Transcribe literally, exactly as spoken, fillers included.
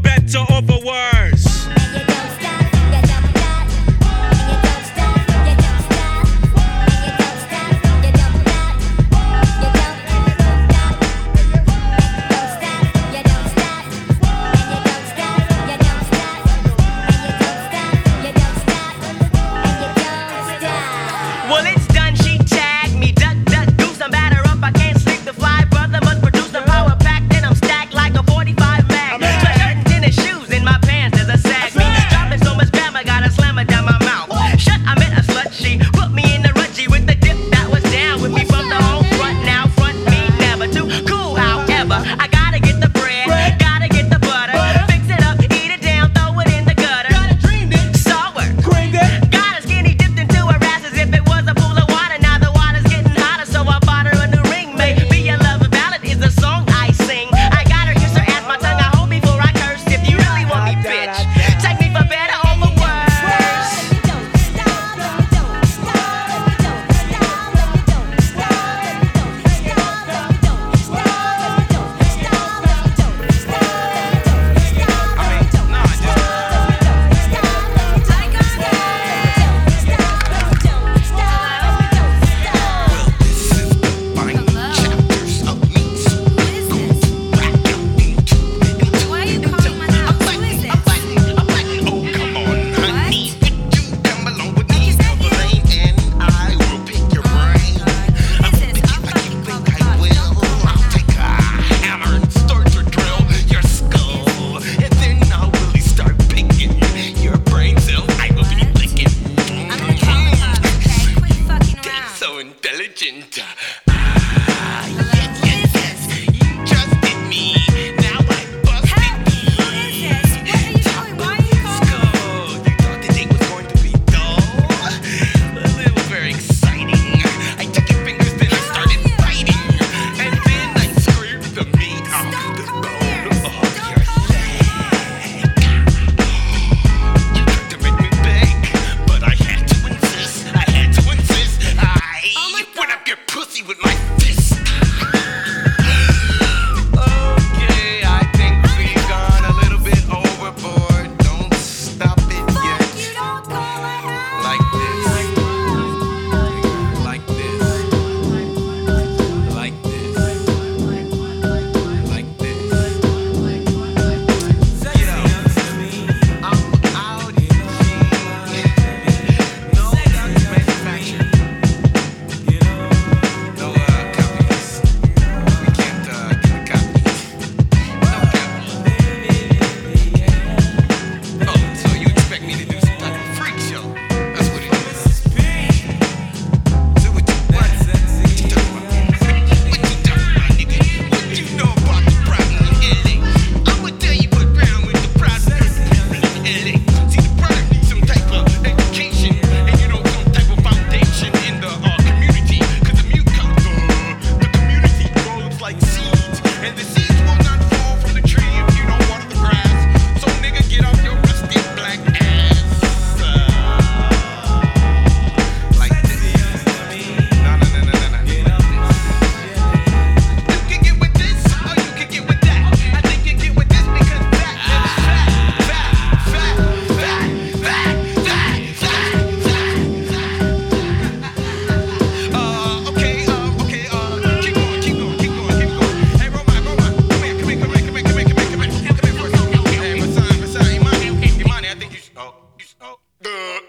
better or for worse. Well, it's done, she tagged me. Duck, duck, goose, I'm batter up. I can't sleep. The fly brother must produce the power pack. Then I'm stacked like a forty-five mag. Sweatshirt and tennis shoes in my pants as a sag me. Dropping so much grab, I gotta slam it down my mouth. Shut, I met a slut, she put me in the rudgy with the dip that was down with me from the home front. Now front me never too cool, however. I gotta get the bread, gotta get the butter. Fix it up, eat it down, throw it in the gutter. Saw her. Got a skinny dipped into her ass as if it was a pool of water. Now the water's getting hotter, so I bought her a new ring. Maybe a love ballad is the song I sing. I got her kiss her ass, my tongue I hold before I curse. If you really want me, bitch, take me for better or for worse. So intelligent. Ah, yes, yes, yes. You trusted me. Now I busted you. Top school. You thought the date was going to be dull? Well, it was very exciting. I took your fingers, then I started biting. And then I scraped the meat off the bone of your leg. You tried to make me beg, but I had to insist. I had to insist. I went up your pussy with my fist. Okay, I think we've gone a little bit overboard. Don't stop it yet. Like this. Like this. Like this. Like this. Yeah. I'm out here. No, that's manufactured. No uh, copies. We can't uh, do the copies. No copies. Oh, so you expect me to do some type of freak show? That's what it is. So what you what? What you talking about? What you talking about, nigga? What you know about the problem in L A? I'ma tell you what's wrong with the problem in L A. See, the product needs some type of education and you know some type of foundation in the uh, community. Cause the mute comes, uh, the community grows like seeds, and the seeds will not fall from the tree if you don't water the grass. So nigga, get off your rusty black ass. Uh, like this. No, no, no, no, no, no. Like this. You can get with this, or you can get with that. I think you get with this because that is fat, fat, fat, fat, fat, fat, fat, fat. Uh, okay, uh, okay, uh, keep going, keep going, keep going, keep going. Hey, Roman, Roman, come here, come here, come here, come here, come here, come here, come here, come here for a second. Hey, my son, my son, Imani, Imani, I think you should, oh, you should, oh, uh,